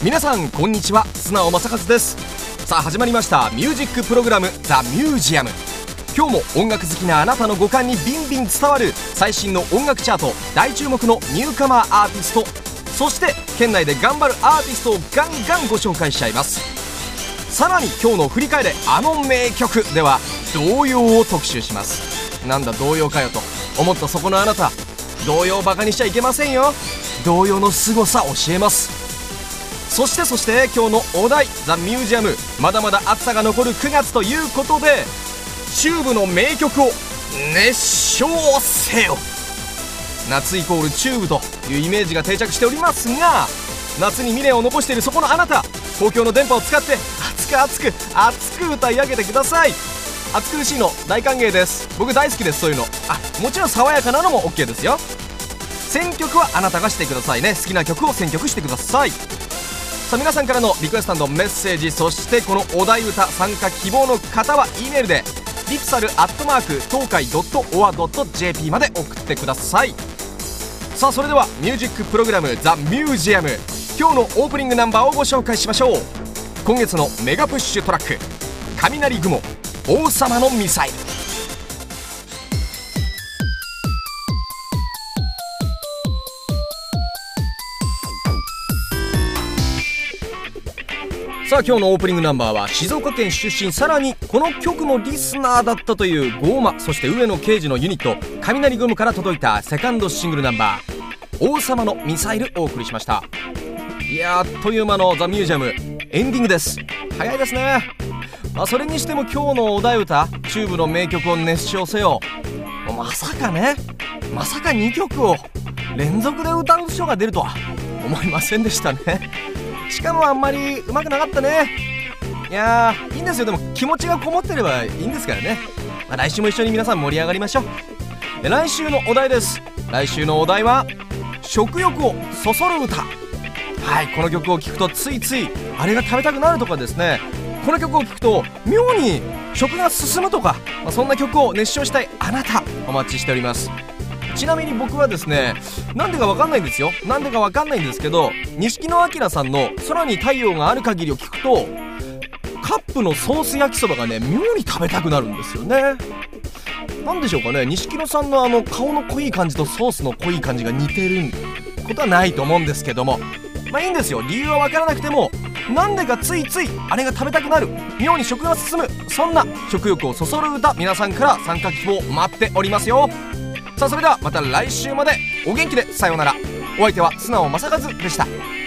皆さんこんにちは、素直正和です。さあ始まりましたミュージックプログラムザ・ミュージアム。今日も音楽好きなあなたの五感にビンビン伝わる最新の音楽チャート、大注目のニューカマーアーティスト、そして県内で頑張るアーティストをガンガンご紹介しちゃいます。さらに今日の振り返れあの名曲では童謡を特集します。なんだ童謡かよと思ったそこのあなた、童謡をバカにしちゃいけませんよ。童謡の凄さ教えます。そして今日のお題ザ・ミュージアム、まだまだ暑さが残る9月ということで、チューブの名曲を熱唱せよ。夏イコールチューブというイメージが定着しておりますが、夏に未練を残しているそこのあなた、公共の電波を使って熱く歌い上げてください。暑苦しいの大歓迎です。僕大好きです。そういうのもちろん爽やかなのも OK ですよ。選曲はあなたがしてくださいね。好きな曲を選曲してください。さあ皆さんからのリクエスト&メッセージ、そしてこのお題歌参加希望の方は E メールでlipsal@東海.or.jp まで送ってください。さあそれではミュージックプログラムザ・ミュージアム、今日のオープニングナンバーをご紹介しましょう。今月のメガプッシュトラック、雷雲王様のミサイル。さあ今日のオープニングナンバーは静岡県出身、さらにこの曲のリスナーだったというゴーマ、そして上野啓二のユニット雷雲から届いたセカンドシングルナンバー王様のミサイルお送りしました。いやー、あっという間のザ・ミュージアムエンディングです。早いですね。それにしても今日のお題歌チューブの名曲を熱唱せよ、まさか2曲を連続で歌う人が出るとは思いませんでしたね。しかもあんまり上手くなかったね。いやーいいんですよ。でも気持ちがこもってればいいんですからね。来週も一緒に皆さん盛り上がりましょう。で来週のお題です。来週のお題は食欲をそそる歌。この曲を聴くとついついあれが食べたくなるとかですね、この曲を聴くと妙に食が進むとか、そんな曲を熱唱したいあなたお待ちしております。ちなみに僕はですね、なんでかわかんないんですけど、錦野旦さんの空に太陽がある限りを聞くとカップのソース焼きそばがね妙に食べたくなるんですよね。なんでしょうかね。錦野さんの顔の濃い感じとソースの濃い感じが似てることはないと思うんですけども、いいんですよ。理由はわからなくてもなんでかついついあれが食べたくなる、妙に食が進む、そんな食欲をそそる歌、皆さんから参加希望待っておりますよ。さあそれではまた来週までお元気でさようなら。お相手は素直正和でした。